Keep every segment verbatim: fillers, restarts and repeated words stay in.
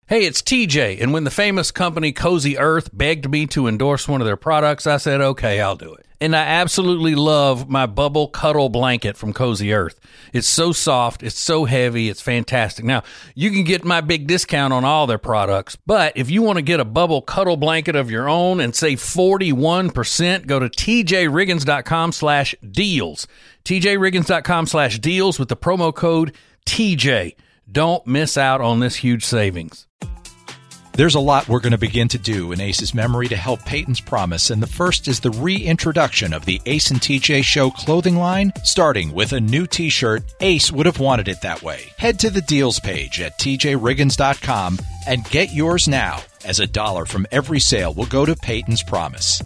Hey, it's T J, and when the famous company Cozy Earth begged me to endorse one of their products, I said, okay, I'll do it. And I absolutely love my Bubble Cuddle Blanket from Cozy Earth. It's so soft, it's so heavy, it's fantastic. Now, you can get my big discount on all their products, but if you want to get a Bubble Cuddle Blanket of your own and save forty-one percent, go to tjriggins.com slash deals. tjriggins.com slash deals with the promo code T J. Don't miss out on this huge savings. There's a lot we're going to begin to do in Ace's memory to help Peyton's promise, and the first is the reintroduction of the Ace and T J Show clothing line, starting with a new t-shirt. Ace would have wanted it that way. Head to the deals page at t j riggins dot com and get yours now, as a dollar from every sale will go to Peyton's promise.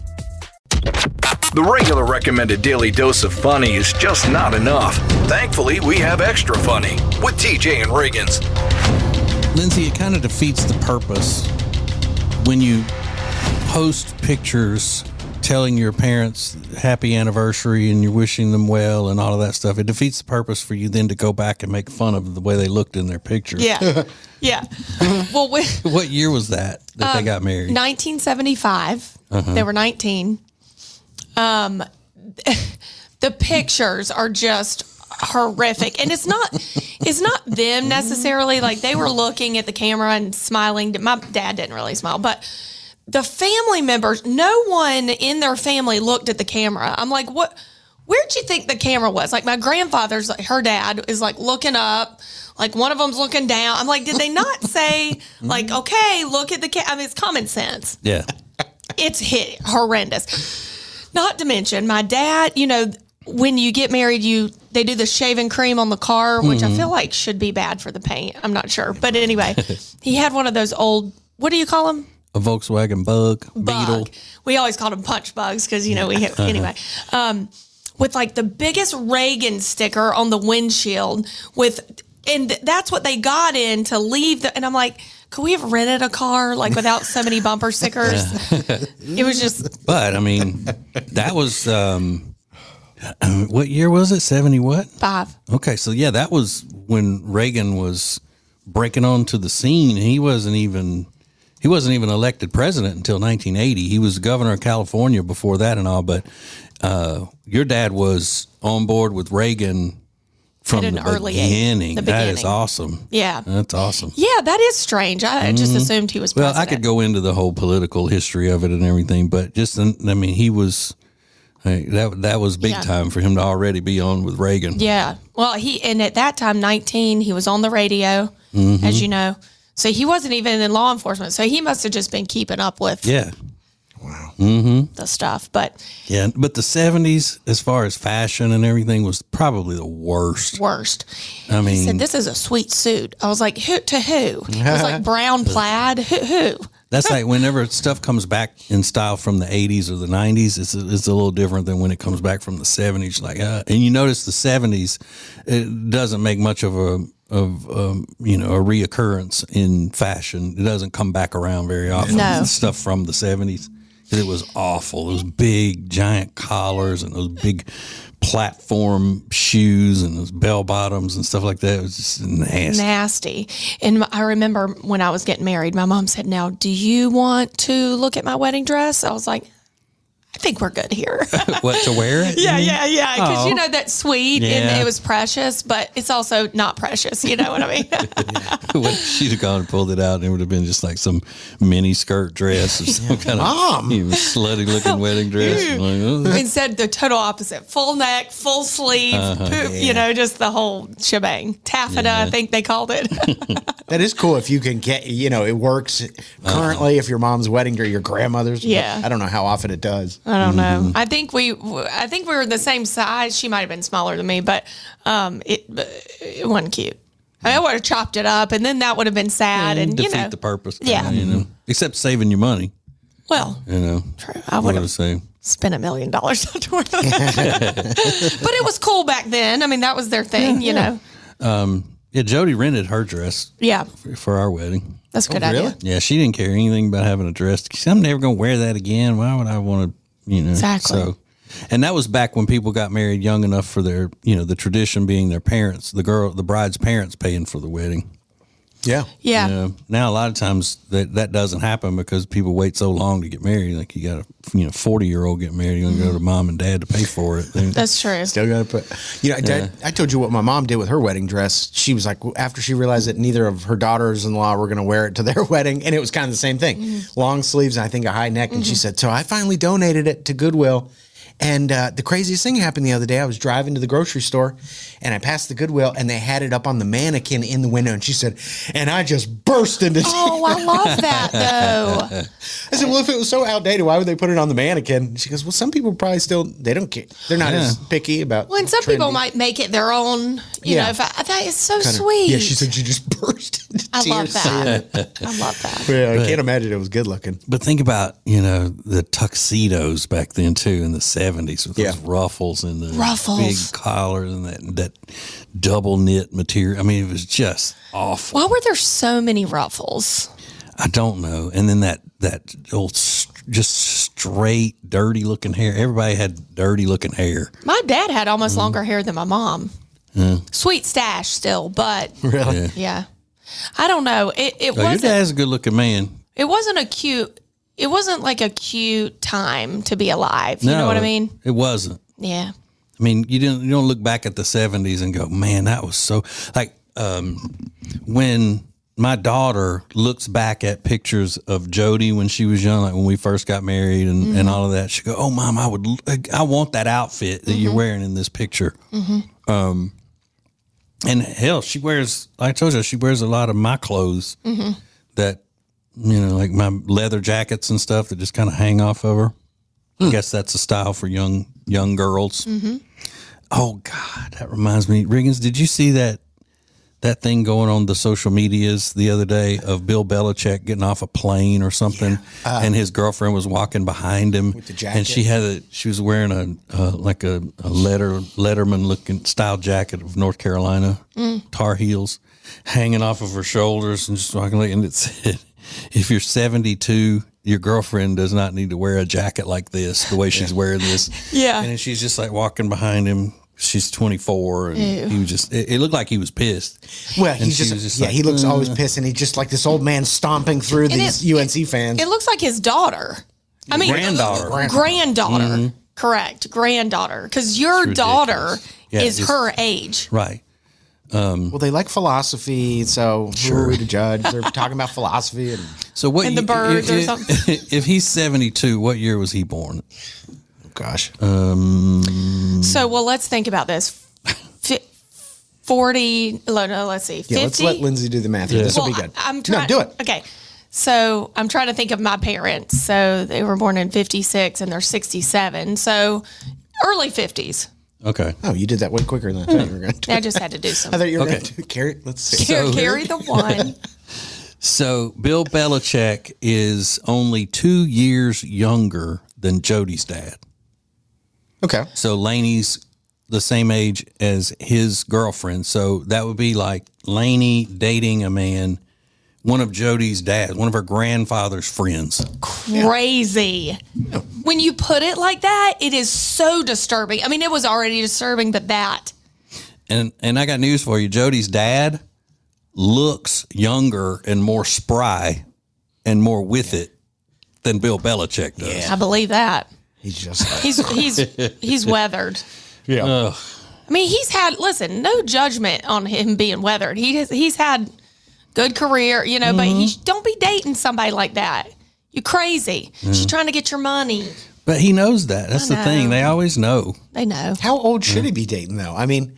The regular recommended daily dose of funny is just not enough. Thankfully, we have extra funny with T J and Riggins. Lindsay, it kind of defeats the purpose when you post pictures telling your parents happy anniversary and you're wishing them well and all of that stuff. It defeats the purpose for you then to go back and make fun of the way they looked in their picture. Yeah. Yeah. Well, we, what year was that that um, they got married? nineteen seventy-five. Uh-huh. They were nineteen. Um, the pictures are just horrific, and it's not it's not them necessarily. Like, they were looking at the camera and smiling. My dad didn't really smile, but the family members, no one in their family looked at the camera. I'm like, what? Where'd you think the camera was? Like, my grandfather's, like, her dad is like looking up, like one of them's looking down. I'm like, did they not say like, okay, look at the camera? I mean, it's common sense. Yeah, it's hit horrendous. Not to mention, my dad, you know, when you get married, you they do the shaving cream on the car, which mm-hmm. I feel like should be bad for the paint. I'm not sure. But anyway, he had one of those old, what do you call them? A Volkswagen Bug, bug. Beetle. We always called them punch bugs because, you know, we hit, anyway. Um, with like the biggest Reagan sticker on the windshield with, and that's what they got in to leave. The, and I'm like, could we have rented a car like without so many bumper stickers? It was just. But I mean, that was, um, what year was it? seventy what? Five. Okay. So yeah, that was when Reagan was breaking onto the scene. He wasn't even, he wasn't even elected president until nineteen eighty. He was governor of California before that and all, but, uh, your dad was on board with Reagan from the early beginning. age, the that beginning. is awesome. Yeah. That's awesome. Yeah, that is strange. I mm-hmm. just assumed he was president. Well, I could go into the whole political history of it and everything, but just, I mean, he was, that that was big yeah. time for him to already be on with Reagan. Yeah. Well, he, and at that time, nineteen, he was on the radio, mm-hmm. as you know. So he wasn't even in law enforcement. So he must have just been keeping up with. Yeah. Wow. Mm-hmm. The stuff, but yeah, but the seventies, as far as fashion and everything, was probably the worst. Worst. I mean, he said, "This is a sweet suit." I was like, "Who to who?" It was like brown plaid. Who? who? That's like whenever stuff comes back in style from the eighties or the nineties, it's a, it's a little different than when it comes back from the seventies. Like, uh, and you notice the seventies, it doesn't make much of a of um, you know a reoccurrence in fashion. It doesn't come back around very often. No. Stuff from the seventies. It was awful. Those big giant collars and those big platform shoes and those bell bottoms and stuff like that. It was just nasty. Nasty. And I remember when I was getting married, my mom said, "Now, do you want to look at my wedding dress?" I was like, I think we're good here. What, to wear it? Yeah, yeah, yeah. Because, oh. you know, that's sweet yeah. and it was precious, but it's also not precious. You know what I mean? What if she'd have gone and pulled it out and it would have been just like some mini skirt dress or some kind Mom. of you know, slutty looking wedding dress. Like, oh. Instead, the total opposite. Full neck, full sleeve, Uh-huh. poop, Yeah. you know, just the whole shebang. Taffeta, Yeah. I think they called it. That is cool if you can get, you know, it works currently if your mom's wedding or your grandmother's. Yeah. I don't know how often it does. I don't know. I think we, I think we were the same size. She might have been smaller than me, but um, it it wasn't cute. I would have chopped it up, and then that would have been sad, and defeat you know the purpose. Yeah. You know, except saving your money. Well, You know, true. I what would I have say. spent a million dollars on tour. But it was cool back then. I mean, that was their thing, you know. Um, yeah, Jody rented her dress. Yeah, for, for our wedding. that's a good Oh, really? idea. Yeah, she didn't care anything about having a dress. She said, I'm never going to wear that again. Why would I want to, you know? Exactly. So, and that was back when people got married young enough for their, you know, the tradition being their parents, the girl, the bride's parents paying for the wedding. Yeah. Yeah. You know, now a lot of times that that doesn't happen because people wait so long to get married. Like you got a you know forty year old get married, you're gonna go to mom and dad to pay for it. That's true. Still got to put, you know, Dad, I told you what my mom did with her wedding dress. She was like, after she realized that neither of her daughters-in-law were going to wear it to their wedding, and it was kind of the same thing, mm-hmm. long sleeves and I think a high neck. And mm-hmm. she said, so I finally donated it to Goodwill. And uh, the craziest thing happened the other day. I was driving to the grocery store, and I passed the Goodwill, and they had it up on the mannequin in the window. And she said, and I just burst into tears. Oh, I love that, though. I said, well, if it was so outdated, why would they put it on the mannequin? She goes, well, some people probably still, they don't care. They're not yeah. as picky about Well, and some trendy. people might make it their own. You yeah. know, if I, that is so Kinda, sweet. Yeah, she said she just burst into I tears. I love that. I love that. Yeah, but, I can't imagine it was good looking. But think about, you know, the tuxedos back then, too, in the seventies with yeah. those ruffles and the ruffles. big collars and that that double knit material. I mean, it was just awful. Why were there so many ruffles? I don't know. And then that that old just straight dirty looking hair. Everybody had dirty looking hair. My dad had almost mm. longer hair than my mom. Mm. Sweet stash still, but really, yeah. yeah. I don't know. It it oh, wasn't. Your dad's a good looking man. It wasn't a cute. It wasn't like a cute time to be alive. You no, know what I mean? It wasn't. Yeah. I mean, you didn't. You don't look back at the seventies and go, "Man, that was so." Like um, when my daughter looks back at pictures of Jody when she was young, like when we first got married and, mm-hmm. and all of that, she go, "Oh, Mom, I would, I want that outfit that mm-hmm. you're wearing in this picture." Mm-hmm. Um, and hell, she wears. Like I told you, she wears a lot of my clothes mm-hmm. that. You know, like my leather jackets and stuff that just kind of hang off of her. Hmm. I guess that's a style for young young girls. Mm-hmm. Oh God, that reminds me, Riggins. Did you see that that thing going on the social medias the other day of Bill Belichick getting off a plane or something, yeah. uh, and his girlfriend was walking behind him with the jacket, and she had a she was wearing a uh, like a, a letter Letterman looking style jacket of North Carolina mm. Tar Heels hanging off of her shoulders and just walking, and it said, if you're seventy-two, your girlfriend does not need to wear a jacket like this, the way she's yeah. wearing this. Yeah. And then she's just like walking behind him. She's twenty-four, and Ew. he was just, it, it looked like he was pissed. Well, he's just, just yeah, like, he looks uh, always pissed, and he's just like this old man stomping through and these it, U N C fans. It looks like his daughter. I mean, granddaughter. Granddaughter. Mm-hmm. Correct. Granddaughter. Because your daughter yeah, is just, her age. Right. Um, well, they like philosophy, so who sure. are we to judge? They're talking about philosophy and so what? And you, the birds if, or something. If he's seventy-two, what year was he born? Oh, gosh. Um. So, well, let's think about this. Forty. No, no, let's see. fifty? Yeah, let's let Lindsay do the math. Yeah. This will well, be good. I, I'm trying. No, do it. Okay. So I'm trying to think of my parents. So they were born in fifty-six, and they're sixty-seven. So early fifties. Okay. Oh, you did that way quicker than I thought you were going to. I just had to do something. I thought you were okay. going to carry. Let's see. Carry, so, carry the one. So Bill Belichick is only two years younger than Jody's dad. Okay. So Laney's the same age as his girlfriend. So that would be like Laney dating a man, one of Jody's dads, one of her grandfather's friends. Crazy. Yeah. When you put it like that, it is so disturbing. I mean, it was already disturbing, but that. And and I got news for you. Jody's dad looks younger and more spry and more with yeah. it than Bill Belichick does. Yeah. I believe that. He's just like, he's he's he's weathered. Yeah. Ugh. I mean, he's had listen, no judgment on him being weathered. He has he's had good career, you know, mm-hmm. but he don't be dating somebody like that. You crazy. Mm-hmm. She's trying to get your money. But he knows that. That's the thing. They always know. They know. How old should mm-hmm. he be dating though? I mean,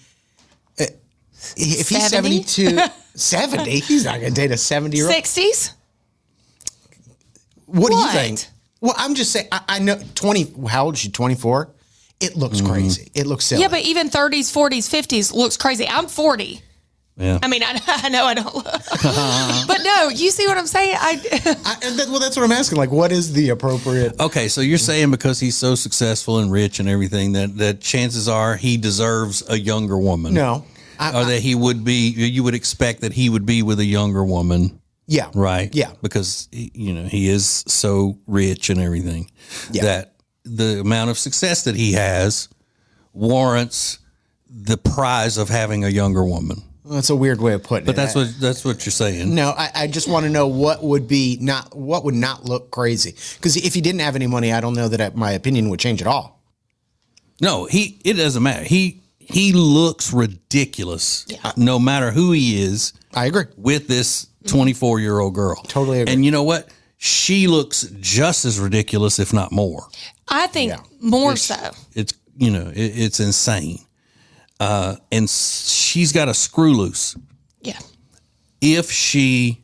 if he's seventy-two, seventy, he's not going to date a seventy-year-old. sixties? What, what do you think? Well, I'm just saying, I, I know twenty, how old is she, twenty-four? It looks mm-hmm. crazy. It looks silly. Yeah, but even thirties, forties, fifties looks crazy. I'm forty. Yeah. I mean, I, I know I don't look. But no, you see what I'm saying? I, I and that, well, that's what I'm asking. Like, what is the appropriate? Okay, so you're saying because he's so successful and rich and everything that, that chances are he deserves a younger woman. No. I, or that he would be, you would expect that he would be with a younger woman. Yeah. Right? Yeah. Because, you know, he is so rich and everything yeah. that the amount of success that he has warrants the prize of having a younger woman. That's a weird way of putting But it. that's what that's what you're saying. No, I, I just want to know what would be not what would not look crazy. Because if he didn't have any money, I don't know that I, my opinion would change at all. No, he. It doesn't matter. He he looks ridiculous, yeah. no matter who he is. I agree with this twenty-four year old girl. Totally agree. And you know what? She looks just as ridiculous, if not more. I think Yeah. more It's, so. it's you know it, it's insane. Uh, and she's got a screw loose. Yeah. If she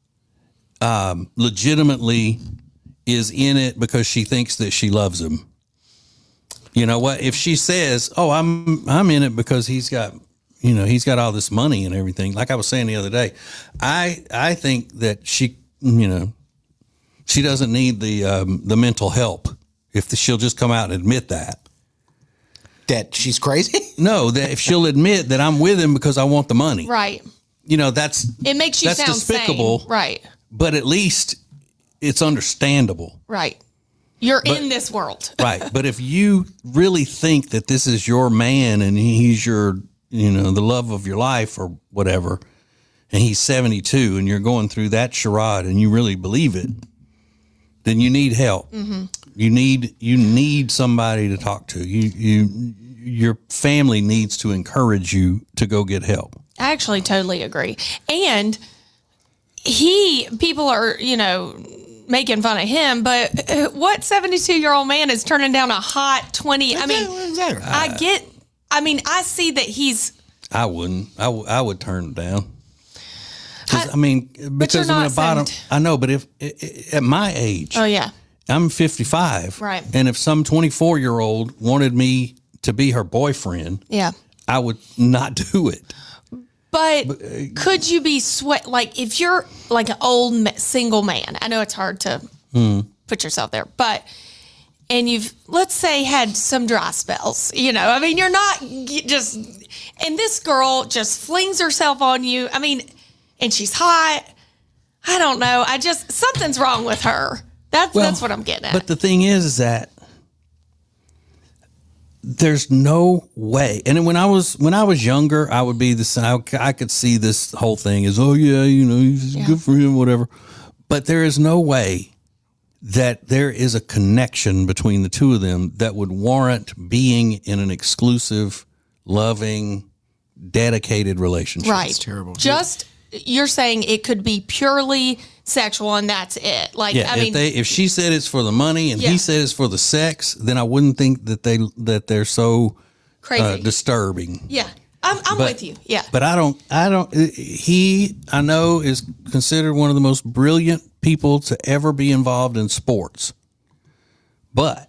um, legitimately is in it because she thinks that she loves him, you know what? If she says, "Oh, I'm I'm in it because he's got, you know, he's got all this money and everything," like I was saying the other day, I I think that she, you know, she doesn't need the um, the mental help if the, she'll just come out and admit that. That she's crazy? No, that if she'll admit that I'm with him because I want the money. Right. You know, that's It makes you that's sound despicable. sane. Right. But at least it's understandable. Right. You're in this world. Right. But if you really think that this is your man and he's your, you know, the love of your life or whatever, and he's seventy-two and you're going through that charade and you really believe it, then you need help. Mm-hmm. You need you need somebody to talk to. You you your family needs to encourage you to go get help. I actually totally agree. And he, people are, you know, making fun of him, but uh, what seventy-two-year-old man is turning down a hot twenty? I mean, Exactly. I get, I mean, I see that he's. I wouldn't. I, w- I would turn it down. 'Cause, I, I mean, you're because not in the bottom, seventy. I know, but if i- i- at my age, Oh, yeah. I'm fifty-five, Right. And if some twenty-four-year-old wanted me to be her boyfriend, Yeah. I would not do it. But could you be sweat like if you're like an old ma- single man? I know it's hard to put yourself there, but and you've let's say had some dry spells. You know, I mean, you're not you just and this girl just flings herself on you. I mean, and she's hot. I don't know. I just something's wrong with her. That's Well, that's what I'm getting at. But the thing is, is that there's no way. And when I was when I was younger, I would be the same. I could see this whole thing as, oh yeah, you know, he's Yeah. good for him, whatever. But there is no way that there is a connection between the two of them that would warrant being in an exclusive, loving, dedicated relationship. right. terrible. Just you're saying it could be purely sexual and that's it. Like Yeah, I if mean, they if she said it's for the money and Yeah. he said it's for the sex, then I wouldn't think that they that they're so crazy. uh, disturbing. Yeah, I'm, I'm But- with you. Yeah. But I don't, I don't, he, I know, is considered one of the most brilliant people to ever be involved in sports. But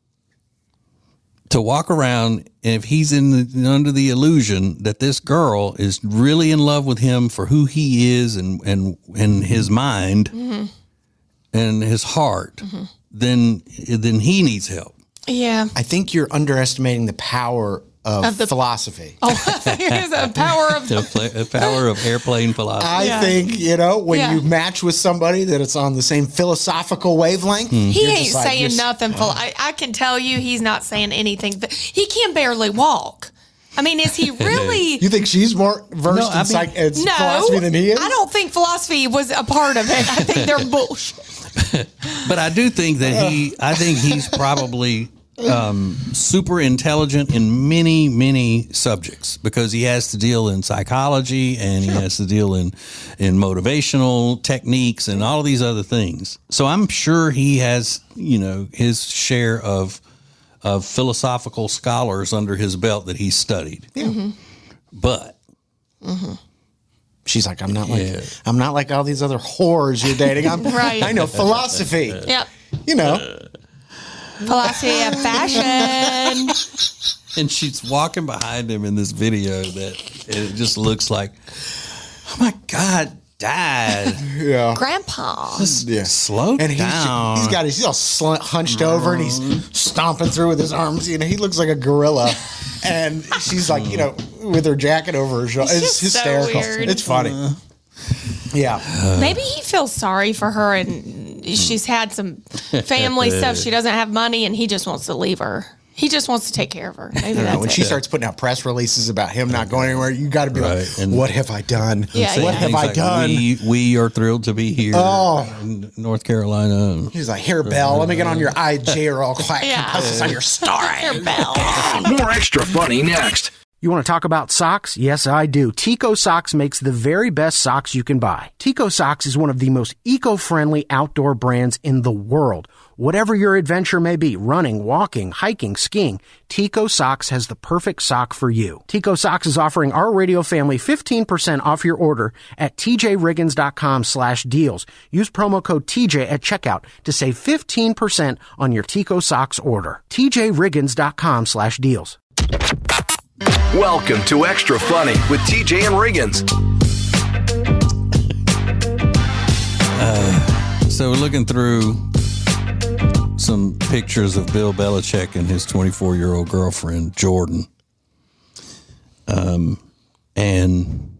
to walk around, and if he's in the, under the illusion that this girl is really in love with him for who he is and, and, and his mind Mm-hmm. and his heart, then, then he needs help. Yeah. I think you're underestimating the power of, Of the- philosophy. Oh, here's the power of The pla- the power of airplane philosophy. I Yeah. think, you know, when Yeah. you match with somebody that it's on the same philosophical wavelength, Hmm. He you're ain't just like, saying you're s- nothing. Full. I, I can tell you he's not saying anything. But he can barely walk. I mean, is he really? You think she's more versed No, I in, psych- mean- in no, philosophy than he is? I don't think philosophy was a part of it. I think they're bullshit. But I do think that he, I think he's probably um, super intelligent in many, many subjects because he has to deal in psychology and he has to deal in, in motivational techniques and all these other things. So I'm sure he has, you know, his share of, of philosophical scholars under his belt that he's studied. Mm-hmm. But She's like, I'm not like, Yeah. I'm not like all these other whores you're dating. I'm, Right. I know philosophy. Yep. You know, Philosophy of fashion. and she's walking behind him in this video that it just looks like, oh my God, Dad, yeah. Grandpa. Yeah. slow And he's, down. he's got his, he's all sl- hunched over and he's stomping through with his arms. You know, he looks like a gorilla. And she's like, you know, with her jacket over her shoulder. It's, just so hysterical. weird. It's funny. Yeah. Maybe he feels sorry for her and she's had some family stuff. She doesn't have money and he just wants to leave her. He just wants to take care of her. Maybe I don't know, that's when it. she starts putting out press releases about him not going anywhere, you got to be Right, like, and- what have I done? Yeah, Saying yeah. What have things I like, done? We, we are thrilled to be here Oh. in North Carolina. He's like, here, Belle, let me get on your I J real quick. Yeah. Post this on your story. Her bell. More Extra Funny next. You want to talk about socks? Yes, I do. Tico Socks makes the very best socks you can buy. Tico Socks is one of the most eco-friendly outdoor brands in the world. Whatever your adventure may be, running, walking, hiking, skiing, Tico Socks has the perfect sock for you. Tico Socks is offering our radio family fifteen percent off your order at tjriggins.com slash deals. Use promo code T J at checkout to save fifteen percent on your Tico Socks order. tjriggins.com slash deals. Welcome to Extra Funny with T J and Riggins. So we're looking through some pictures of Bill Belichick and his twenty-four-year-old girlfriend, Jordan. Um, and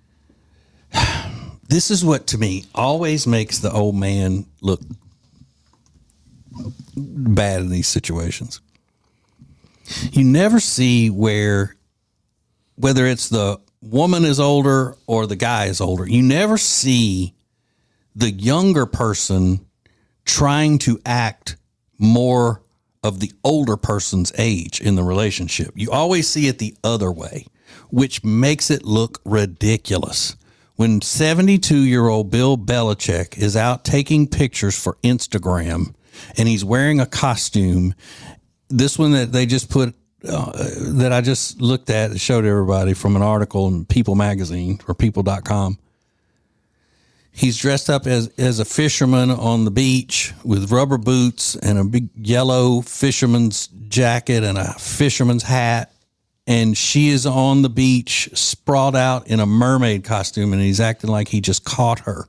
this is what, to me, always makes the old man look bad in these situations. You never see where, whether it's the woman is older or the guy is older, you never see the younger person trying to act more of the older person's age in the relationship. You always see it the other way, which makes it look ridiculous. When seventy-two-year-old Bill Belichick is out taking pictures for Instagram and he's wearing a costume, this one that they just put, uh, that I just looked at, showed everybody from an article in People Magazine or people dot com. He's dressed up as, as a fisherman on the beach with rubber boots and a big yellow fisherman's jacket and a fisherman's hat. And she is on the beach, sprawled out in a mermaid costume, and he's acting like he just caught her.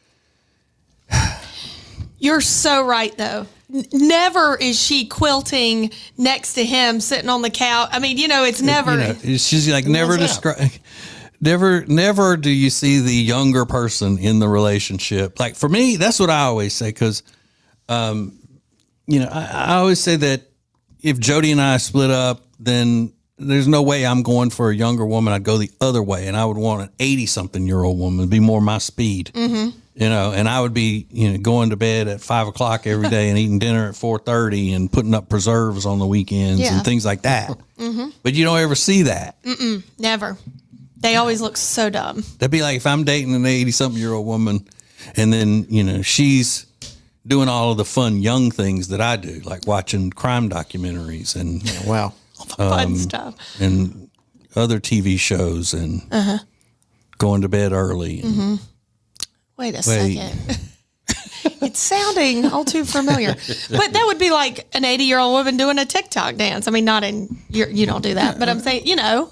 You're so right, though. N- Never is she quilting next to him, sitting on the couch. I mean, you know, it's never. You know, she's like never describe. Never, never do you see the younger person in the relationship. Like for me, that's what I always say. Cause, um, you know, I, I always say that if Jody and I split up, then there's no way I'm going for a younger woman. I'd go the other way. And I would want an eighty something year old woman to be more my speed, mm-hmm. you know, and I would be, you know, going to bed at five o'clock every day and eating dinner at four thirty and putting up preserves on the weekends Yeah. and things like that. Mm-hmm. But you don't ever see that. Mm-mm, never. They always look so dumb. That'd be like if I'm dating an eighty-something-year-old woman and then, you know, she's doing all of the fun young things that I do, like watching crime documentaries and Wow. Fun stuff. and other T V shows and Uh-huh. going to bed early. And, Mm-hmm. Wait a Wait. second. It's sounding all too familiar. But that would be like an eighty-year-old woman doing a TikTok dance. I mean, not in, you're, you don't do that, but I'm saying, you know.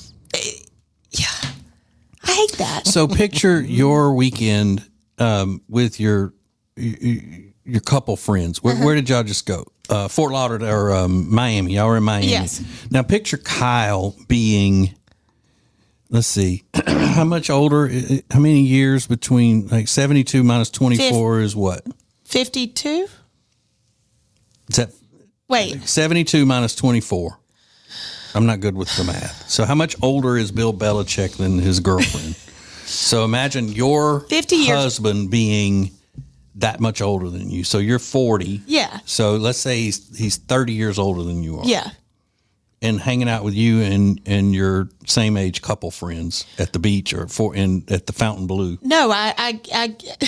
Yeah. I hate that. So picture your weekend um, with your your couple friends. Where, Uh-huh. where did y'all just go? Uh, Fort Lauderdale or um, Miami. Y'all were in Miami. Yes. Now picture Kyle being, let's see, how much older, how many years between like seventy-two minus twenty-four is what? fifty-two? Is that Wait, seventy-two minus twenty-four? I'm not good with the math. So how much older is Bill Belichick than his girlfriend? So imagine your fifty years. husband being that much older than you. So you're forty. Yeah. So let's say he's he's thirty years older than you are. Yeah. And hanging out with you and, and your same age couple friends at the beach or for in at the Fountain Blue. No, I, I, I,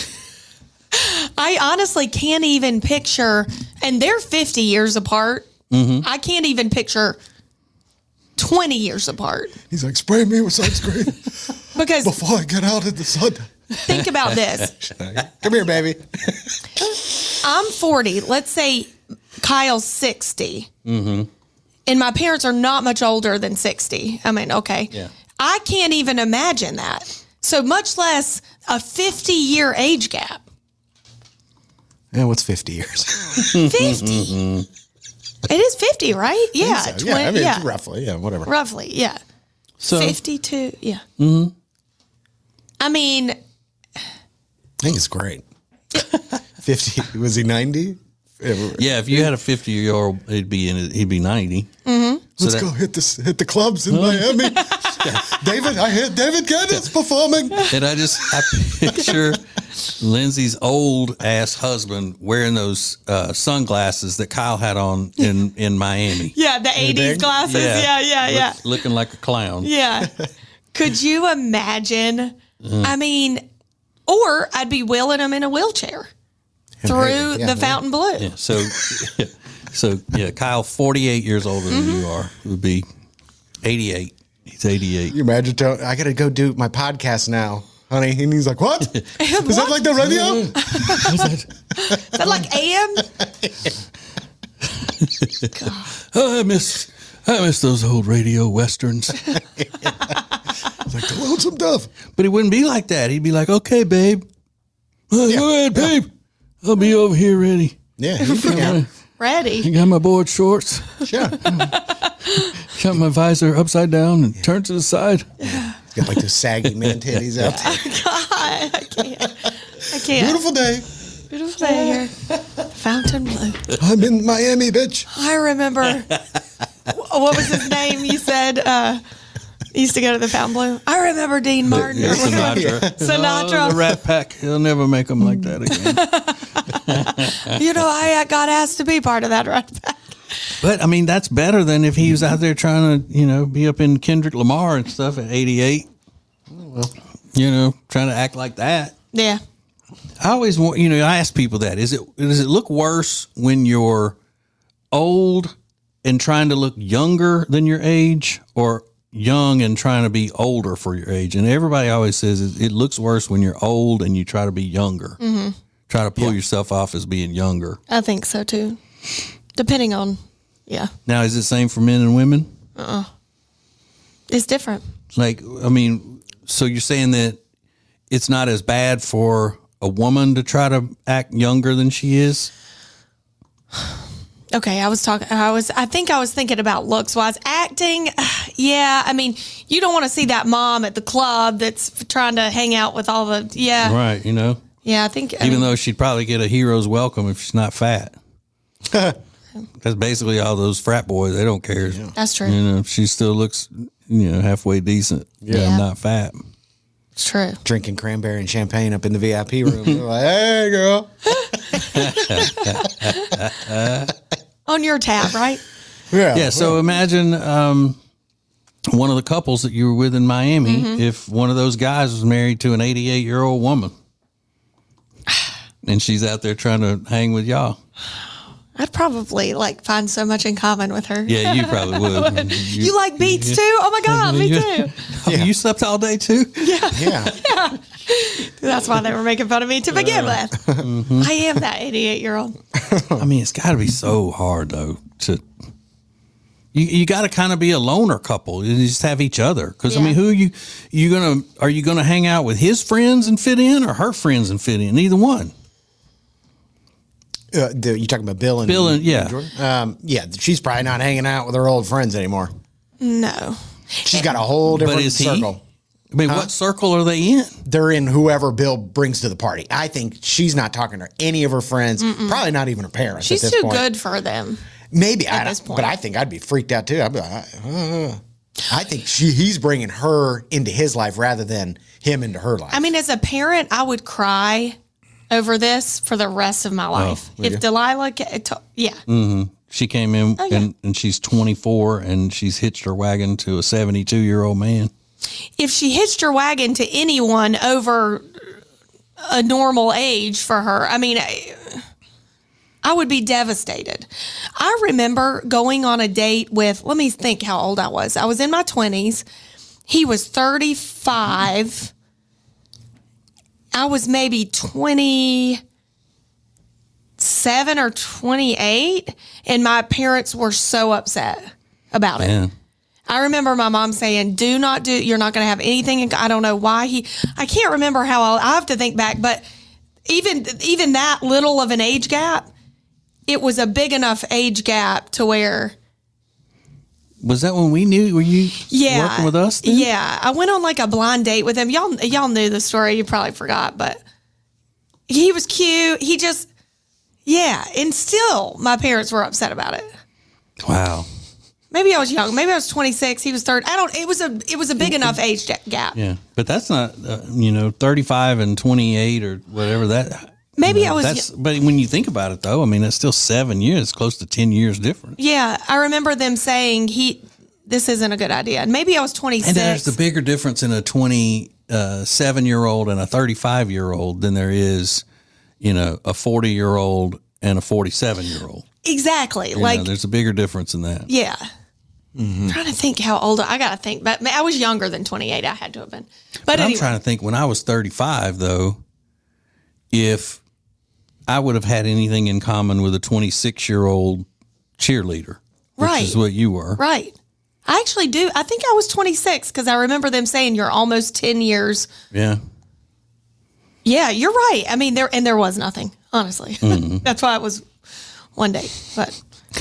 I honestly can't even picture, and they're fifty years apart. Mm-hmm. I can't even picture twenty years apart. He's like, spray me with sunscreen Because before I get out in the sun. think about this. Come here, baby. I'm forty. Let's say Kyle's sixty. Mm-hmm. And my parents are not much older than sixty. I mean, okay. Yeah. I can't even imagine that. So much less a fifty-year age gap. Yeah, what's fifty years? fifty. It is fifty, right? Yeah. So, twen- yeah, I mean, yeah. it's roughly, yeah, whatever. Roughly, yeah. So fifty-two, yeah. Mm-hmm. I mean, I think it's great. fifty, was he ninety? Yeah, if you had a fifty year old, he'd be in it. He'd be ninety. Mm-hmm. So Let's that, go hit this, hit the clubs in Miami. David, I hear David Guinness performing. And I just I picture Lindsay's old ass husband wearing those uh, sunglasses that Kyle had on in, in Miami. Yeah, the eighties big? glasses. Yeah, yeah, yeah. Look, looking like a clown. Yeah. Could you imagine? I mean, or I'd be wheeling him in a wheelchair through yeah, the yeah. Fountain Blue. Yeah, so, yeah, so yeah, Kyle, forty-eight years older than Mm-hmm. you are, would be eighty-eight. He's eighty-eight. You imagine, tell- I got to go do my podcast now, honey. And he's like, what? Is that like the radio? Is that like A M? Oh, I miss, I miss those old radio westerns. It's like the lonesome dove. But he wouldn't be like that. He'd be like, okay, babe. Oh, Yeah, go ahead, babe. I'll be over here ready. Yeah, he'd be down. Ready. I got my board shorts, Sure. got my visor upside down and turn to the side. He's got like the saggy man titties out there. God, I can't. I can't. Beautiful day. Beautiful day here. Fountain Blue. I'm in Miami, bitch. I remember. What was his name? You said uh, he used to go to the Fountain Blue. I remember Dean Martin. Yeah, Sinatra. Sinatra. Oh, the Rat Pack. He'll never make them like that again. You know, I got asked to be part of that Rat Pack. But, I mean, that's better than if he was out there trying to, you know, be up in Kendrick Lamar and stuff at eighty-eight. You know, trying to act like that. Yeah. I always want, you know, I ask people that. Is it, does it look worse when you're old and trying to look younger than your age, or young and trying to be older for your age? And everybody always says it, it looks worse when you're old and you try to be younger. Mm-hmm. Try to pull yourself off as being younger. I think so too. Depending on, yeah. Now, is it the same for men and women? It's different. Like, I mean, so you're saying that it's not as bad for a woman to try to act younger than she is? Okay, I was talking, I was, I think I was thinking about looks wise. Acting, yeah, I mean, you don't want to see that mom at the club that's trying to hang out with all the, yeah. Right, you know? Yeah, I think. I Even mean, though she'd probably get a hero's welcome if she's not fat. That's basically all those frat boys. They don't care. that's true. You know, she still looks, you know, halfway decent. Yeah. Yeah. Not fat. It's true. Drinking cranberry and champagne up in the V I P room. They're like, hey, girl. On your tab, right? Yeah. Yeah. So imagine um, one of the couples that you were with in Miami, Mm-hmm. if one of those guys was married to an eighty-eight year old woman and she's out there trying to hang with y'all. I'd probably like find so much in common with her. Yeah, you probably would. You like beats too? Oh my God, me too. Oh, you slept all day too? Yeah. That's why they were making fun of me to begin with. Mm-hmm. I am that eighty-eight year old. I mean, it's got to be so hard though to. You, you got to kind of be a loner couple. You just have each other. Because I Yeah. mean, who are you you gonna are you gonna hang out with his friends and fit in, or her friends and fit in? Neither one. Uh, the, you talking about Bill and Bill and- yeah. Jordan? Um, yeah, she's probably not hanging out with her old friends anymore. No. She's got a whole different But is he? circle. I mean, what circle are they in? They're in whoever Bill brings to the party. I think she's not talking to any of her friends, probably not even her parents. She's at this too point. good for them. Maybe, I, this don't- point. but I think I'd be freaked out too. I'd be like, uh, I think she he's bringing her into his life rather than him into her life. I mean, as a parent, I would cry over this for the rest of my life. would if you? Delilah, ca- to- yeah. She came in Oh, yeah. and, and she's twenty-four and she's hitched her wagon to a seventy-two year old man. If she hitched her wagon to anyone over a normal age for her, I mean, I, I would be devastated. I remember going on a date with, let me think how old I was. I was in my twenties. He was thirty-five. I was maybe twenty-seven or twenty-eight, and my parents were so upset about it. Man. I remember my mom saying, do not do, you're not going to have anything. I don't know why he, I can't remember how, I'll, I have to think back, but even, even that little of an age gap, it was a big enough age gap to where, Was that when we knew? Were you yeah, working with us then? yeah, I went on like a blind date with him. Y'all, y'all knew the story. You probably forgot, but he was cute. He just, Yeah, and still, my parents were upset about it. Wow. Maybe I was young. Maybe I was twenty-six. He was thirty. I don't. It was a. It was a big enough age gap. Yeah, but that's not. Uh, you know, thirty-five and twenty-eight or whatever that. Maybe you know, I was. That's, but when you think about it, though, I mean, it's still seven years. It's close to ten years difference. Yeah, I remember them saying he. This isn't a good idea. And maybe I was twenty-six. And there's the bigger difference in a twenty-seven year old and a thirty-five year old than there is, you know, a forty year old and a forty-seven year old. Exactly. You like know, there's a bigger difference in that. Yeah. Mm-hmm. I'm trying to think how old I got to think, but I was younger than twenty-eight. I had to have been. But, But anyway. I'm trying to think when I was thirty-five, though, if I would have had anything in common with a twenty-six year old cheerleader, which Right. is what you were. Right. I actually do. I think I was twenty-six because I remember them saying you're almost ten years. Yeah. Yeah, you're right. I mean, there and there was nothing, honestly. Mm-hmm. That's why it was one day. But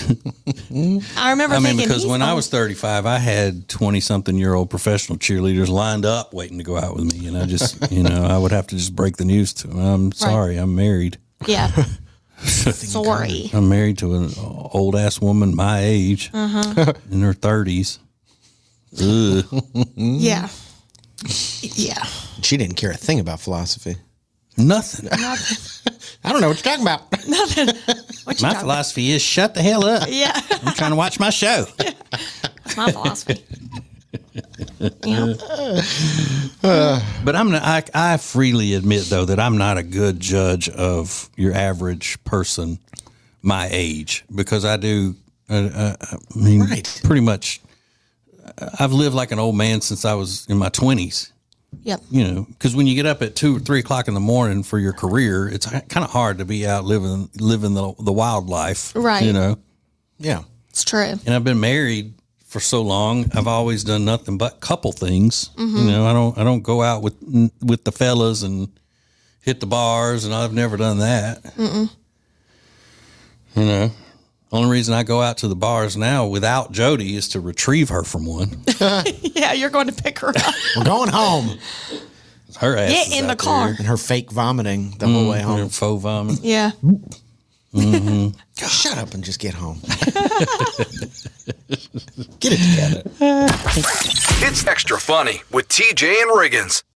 I remember I mean, thinking, because he's when I old. was thirty-five, I had twenty-something-year-old professional cheerleaders lined up waiting to go out with me. And I just, you know, I would have to just break the news to them. I'm sorry, I'm married. Yeah. Sorry. I'm married to an old-ass woman my age, uh-huh. in her thirties. Ugh. Yeah. Yeah. She didn't care a thing about philosophy. Nothing. Nothing. I don't know what you're talking about. Nothing. What you My talking philosophy is shut the hell up. about? Yeah. I'm trying to watch my show. That's my philosophy. Yeah. But I'm not, I, I freely admit, though, that I'm not a good judge of your average person my age because I do, uh, uh, I mean, Right. pretty much, I've lived like an old man since I was in my twenties. Yep. You know, because when you get up at two or three o'clock in the morning for your career, it's kind of hard to be out living living the the wildlife. Right. You know, Yeah. It's true. and I've been married for so long. I've always done nothing but couple things. Mm-hmm. You know, I don't I don't go out with with the fellas and hit the bars, and I've never done that. Mm-mm. You know, only reason I go out to the bars now without Jody is to retrieve her from one. Yeah, you're going to pick her up. We're going home. Her ass Get is in the out car. there. And her fake vomiting the whole way Her home. faux vomit. Yeah. Shut up and just get home. Get it together. It's Extra Funny with T J and Riggins.